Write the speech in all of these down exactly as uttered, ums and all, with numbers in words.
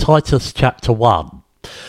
Titus chapter one.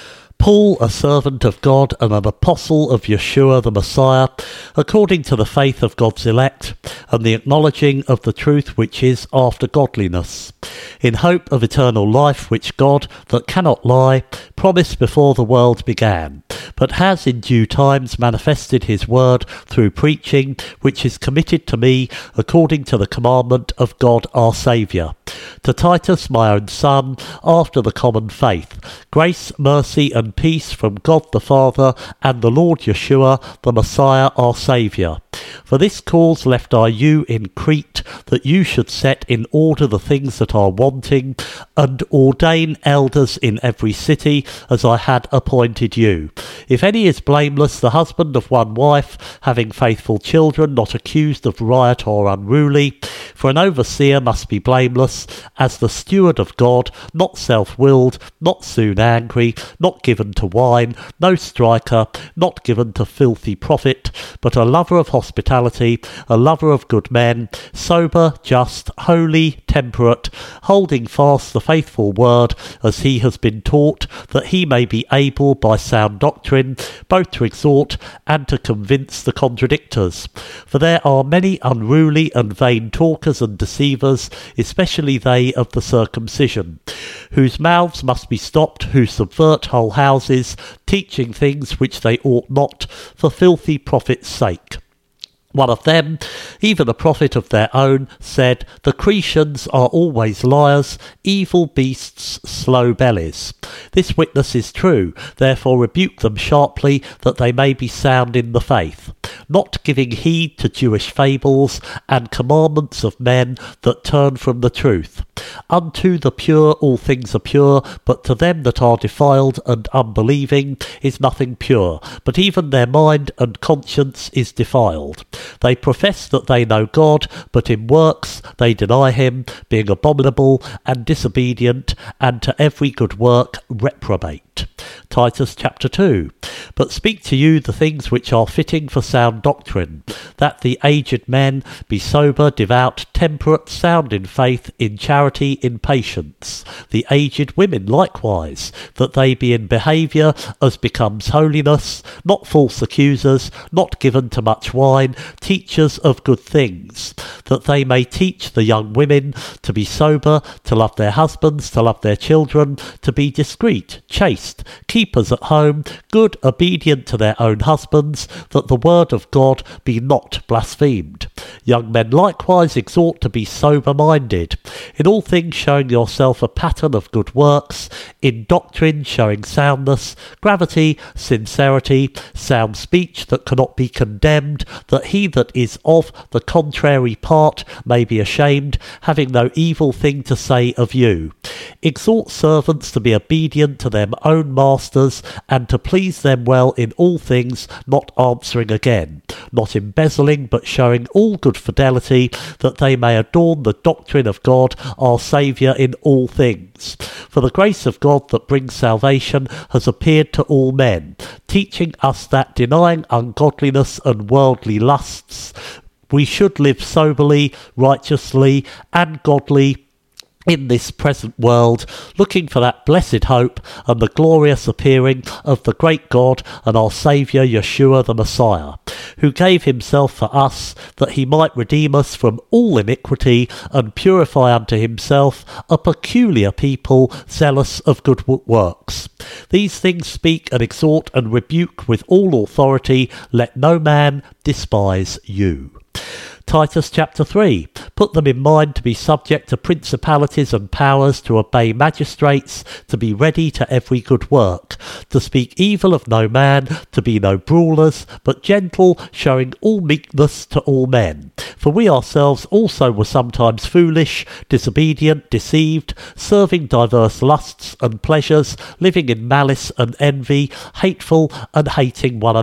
Paul, a servant of God and an apostle of Yeshua the Messiah, according to the faith of God's elect, and the acknowledging of the truth which is after godliness, in hope of eternal life which God, that cannot lie, promised before the world began, but has in due times manifested his word through preaching, which is committed to me according to the commandment of God our Saviour. To Titus, my own son, after the common faith, grace, mercy, and peace from God the Father and the Lord Yeshua, the Messiah our Saviour. For this cause left I you in Crete, that you should set in order the things that are wanting, and ordain elders in every city, as I had appointed you. If any is blameless, the husband of one wife, having faithful children, not accused of riot or unruly. For an overseer must be blameless, as the steward of God, not self-willed, not soon angry, not given to wine, no striker, not given to filthy profit, but a lover of hospitality, a lover of good men, sober, just, holy, temperate, holding fast the faithful word as he has been taught, that he may be able by sound doctrine both to exhort and to convince the contradictors. For there are many unruly and vain talkers and deceivers, especially they of the circumcision, whose mouths must be stopped, who subvert whole houses, teaching things which they ought not, for filthy profit's sake. One of them, even a prophet of their own, said, The Cretians are always liars, evil beasts, slow bellies. This witness is true, therefore rebuke them sharply, that they may be sound in the faith, not giving heed to Jewish fables and commandments of men that turn from the truth. Unto the pure all things are pure, but to them that are defiled and unbelieving is nothing pure, but even their mind and conscience is defiled. They profess that they know God, but in works they deny him, being abominable and disobedient, and to every good work reprobate. Titus chapter two. But speak to you the things which are fitting for sound doctrine, that the aged men be sober, devout, temperate, sound in faith, in charity, in patience. The aged women likewise, that they be in behaviour as becomes holiness, not false accusers, not given to much wine, teachers of good things, that they may teach the young women to be sober, to love their husbands, to love their children, to be discreet, chaste, keepers at home, good, obedient to their own husbands, that the word of God be not blasphemed. Young men likewise exhort to be sober-minded, in all things showing yourself a pattern of good works, in doctrine showing soundness, gravity, sincerity, sound speech that cannot be condemned, that he that is of the contrary part may be ashamed, having no evil thing to say of you. Exhort servants to be obedient to their own masters, and to please them well in all things, not answering again, not embezzling, but showing all good fidelity, that they may adorn the doctrine of God our Saviour in all things. For the grace of God that brings salvation has appeared to all men, teaching us that, denying ungodliness and worldly lusts, we should live soberly, righteously, and godly in this present world, looking for that blessed hope and the glorious appearing of the great God and our Saviour Yeshua the Messiah, who gave himself for us, that he might redeem us from all iniquity and purify unto himself a peculiar people, zealous of good works. These things speak and exhort and rebuke with all authority. Let no man despise you. Titus chapter three. Put them in mind to be subject to principalities and powers, to obey magistrates, to be ready to every good work, to speak evil of no man, to be no brawlers, but gentle, showing all meekness to all men. For we ourselves also were sometimes foolish, disobedient, deceived, serving diverse lusts and pleasures, living in malice and envy, hateful and hating one another.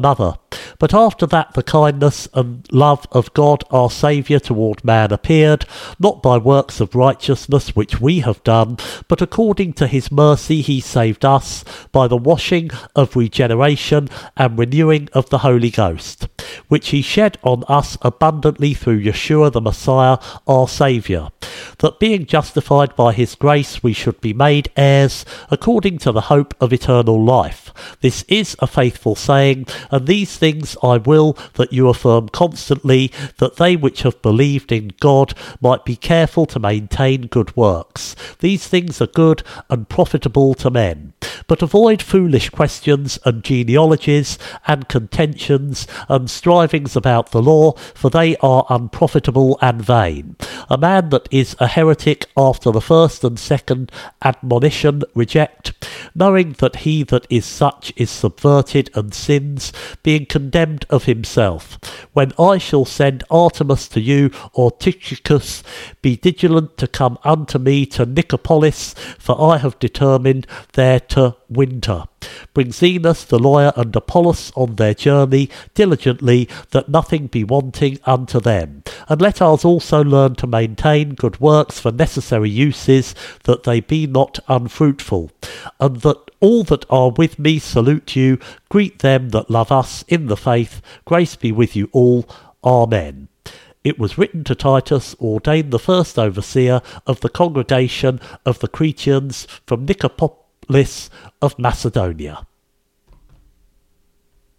But after that the kindness and love of God our Saviour toward man appeared, not by works of righteousness which we have done, but according to his mercy he saved us by the washing of regeneration and renewing of the Holy Ghost, which he shed on us abundantly through Yeshua the Messiah our Saviour, that being justified by his grace we should be made heirs according to the hope of eternal life. This is a faithful saying, and these things I will that you affirm constantly, that they which have believed in God might be careful to maintain good works. These things are good and profitable to men. But avoid foolish questions and genealogies and contentions and strivings about the law, for they are unprofitable and vain. A man that is a heretic after the first and second admonition reject, knowing that he that is such is subverted and sins, being condemned of himself. When I shall send Artemas to you, or Tychicus, be diligent to come unto me to Nicopolis, for I have determined there to winter. Bring Zenas the lawyer and Apollos on their journey diligently, that nothing be wanting unto them. And let us also learn to maintain good works for necessary uses, that they be not unfruitful. And that all that are with me salute you. Greet them that love us in the faith. Grace be with you all. Amen. It was written to Titus, ordained the first overseer of the congregation of the Cretans from Nicopolis of Macedonia.